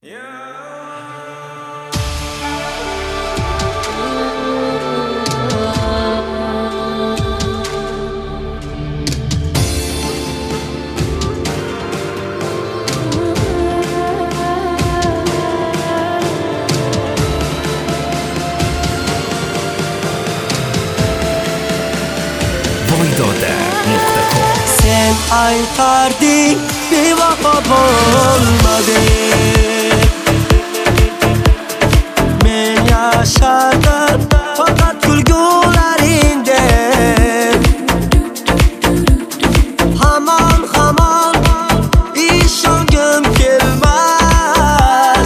Sen aytarding bevafo bo'lmading. Men yashardim faqat kulgularingda. Hamon ishongim kelmas.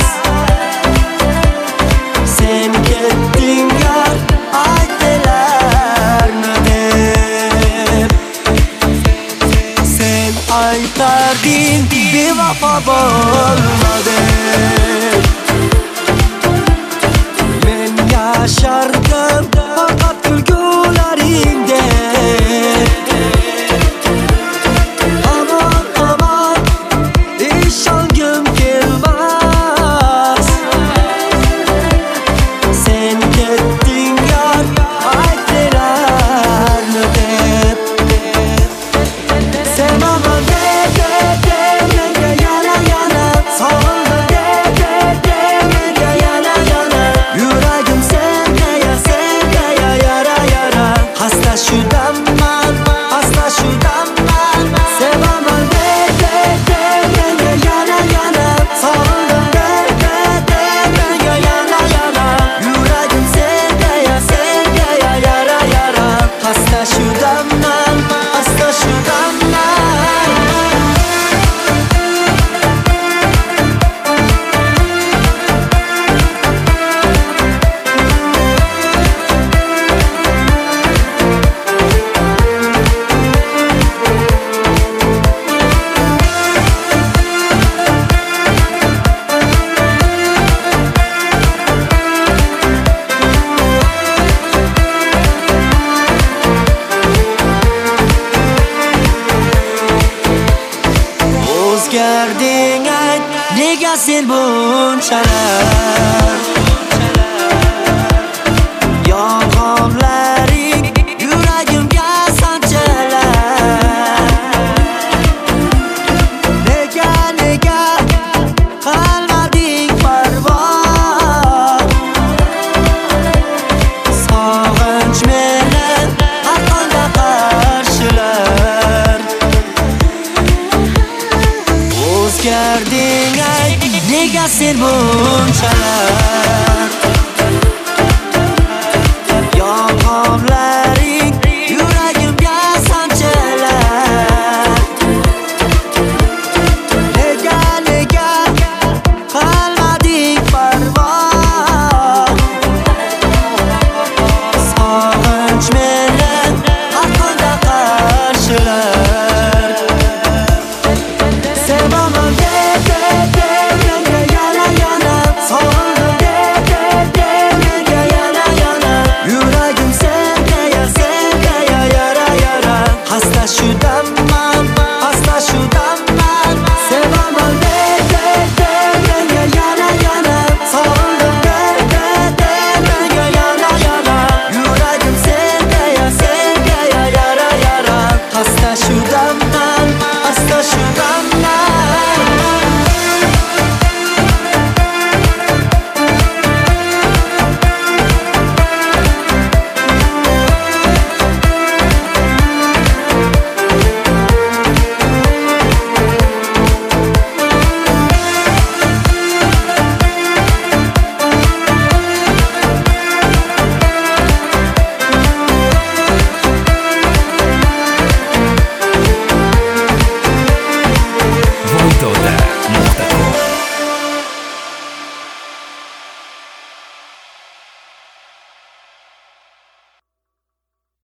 Sen ketding yar aytdilarni deb. Sen aytarding bevafo bo'lmading. Men yashardim faqat kulgularingda. Hamon ishongim kelmas. Sen ketding yar aytdilarni deb. Sevaman menga yana sog'indim menga yana yuragim senga yara hasta shudaman sevaman menga yana sog'indim menga yana yuragim senga yara hasta shudaman O'zgarding ayt, nega sen bunchalar? Yolg'onlaring yuragimga sanchalar. Nega qilmading parvo? Sog'inch meni har qanday qarshilar. O'zgarding ayt, nega sen bunchalar?